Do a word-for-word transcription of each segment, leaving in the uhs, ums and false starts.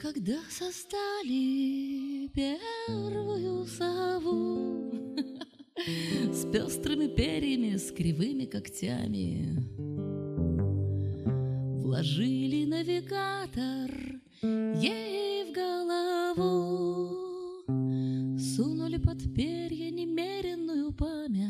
Когда создали первую сову с пестрыми перьями, с кривыми когтями, вложили навигатор ей в голову, сунули под перья немеренную память.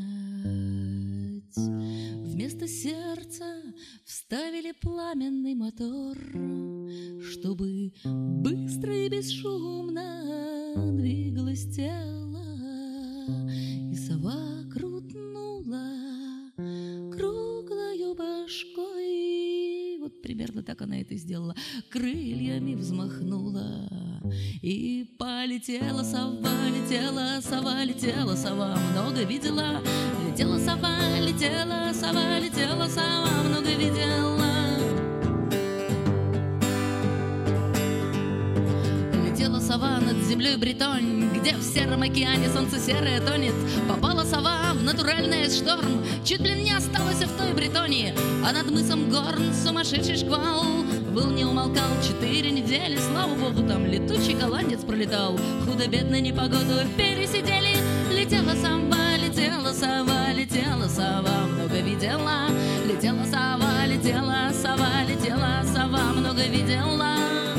Вместо сердца вставили пламенный мотор, чтобы быстро и бесшумно двигалось тело, и сова крутнула круглою башкой. Вот примерно так она это сделала. Крыльями взмахнула, и полетела сова, летела сова, летела сова, много видела. Летела сова, летела сова, летела сова, много видела. Летела сова над землей Бретонь, где в сером океане солнце серое тонет. Попала сова в натуральный шторм, чуть, блин, не осталось в той Бретонии. А над мысом Горн сумасшедший шквал выл, не умолкал четыре недели. Слава богу, там летучий голландец пролетал. Худо-бедно непогоду пересидели. Летела сова, летела сова, летела сова, много видела. Летела сова, летела сова, летела сова, много видела.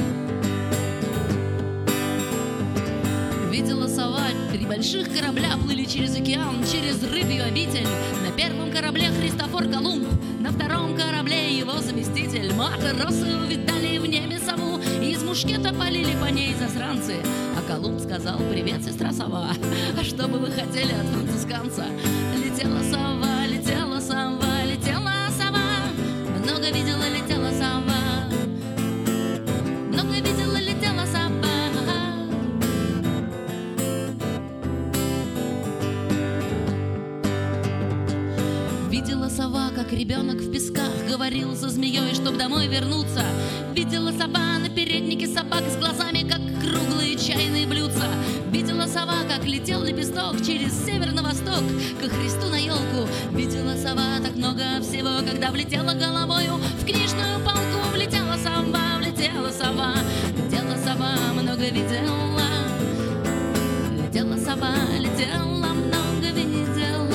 Видела сова, три больших корабля плыли через океан, через рыбью обитель. На первом корабле Христофор Колумб, на втором корабле его заместитель. Матросы увидали в небе сову, и из мушкета полили по ней засранцы. А Колумб сказал: привет, сестра сова, а что бы вы хотели от францисканца? Летела сова, летела сова, летела сова, много видела, летела сова, много видела, летела сова. Видела сова, как ребенок в песках говорил со змеей, чтоб домой вернуться. Видела сова на переднике собак с глазами, как круглые чайные блюдца. Видела сова, как летел лепесток через север на восток ко Христу на елку. Видела сова так много всего, когда влетела головою в книжную полку. Влетела сова, влетела сова, летела сова, много видела. Летела сова, летела, много видела.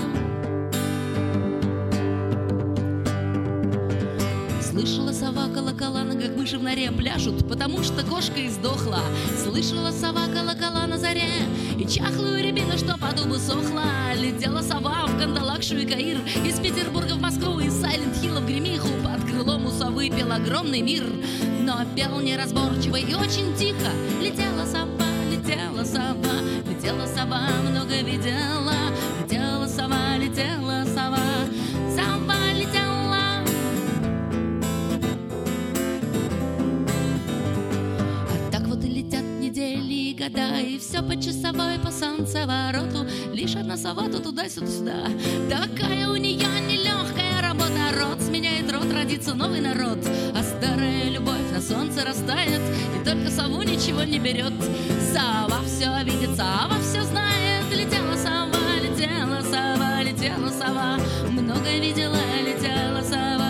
Слышала сова колокола, как мыши в норе пляшут, потому что кошка издохла. Слышала сова колокола на заре и чахлую рябину, что по дубу сохла. Летела сова в Кандалакшу и Каир, из Петербурга в Москву, из Сайленд-Хилла в Гремиху. Под крылом у совы пел огромный мир, но пел неразборчиво и очень тихо. Летела сова, летела сова, летела сова, много видела. Летела сова, летела сова, сова летела. Недели, года, и все по часовой, по солнцевороту. Лишь одна сова то туда-сюда. Такая у нее нелегкая работа. Род сменяет род, родится новый народ. А старая любовь на солнце растает, и только сову ничего не берет. Сова все видит, сова все знает. Летела сова, летела сова, летела сова, много видела, летела сова.